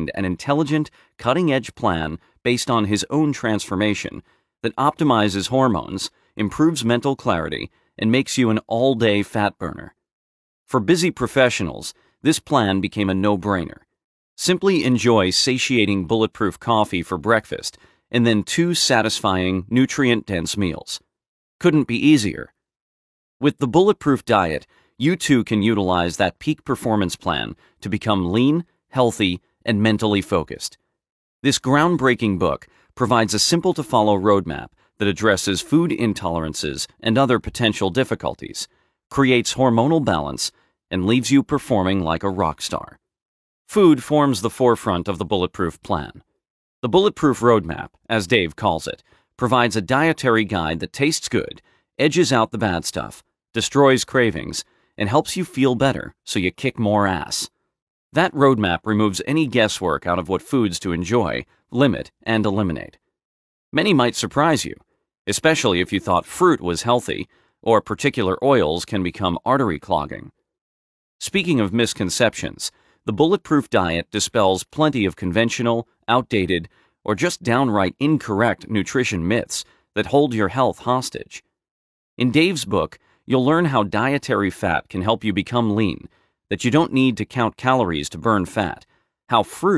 designed an intelligent, cutting-edge plan based on his own transformation that optimizes hormones, improves mental clarity, and makes you an all-day fat burner. For busy professionals, this plan became a no-brainer. Simply enjoy satiating bulletproof coffee for breakfast and then 2 satisfying, nutrient-dense meals. Couldn't be easier. With the Bulletproof Diet, you too can utilize that peak performance plan to become lean, healthy, and mentally focused. This groundbreaking book provides a simple-to-follow roadmap that addresses food intolerances and other potential difficulties, creates hormonal balance, and leaves you performing like a rock star. Food forms the forefront of the Bulletproof Plan. The Bulletproof Roadmap, as Dave calls it, provides a dietary guide that tastes good, edges out the bad stuff, destroys cravings, and helps you feel better so you kick more ass. That roadmap removes any guesswork out of what foods to enjoy, limit, and eliminate. Many might surprise you, especially if you thought fruit was healthy or particular oils can become artery clogging. Speaking of misconceptions, the Bulletproof Diet dispels plenty of conventional, outdated, or just downright incorrect nutrition myths that hold your health hostage. In Dave's book, you'll learn how dietary fat can help you become lean, that you don't need to count calories to burn fat, how fruit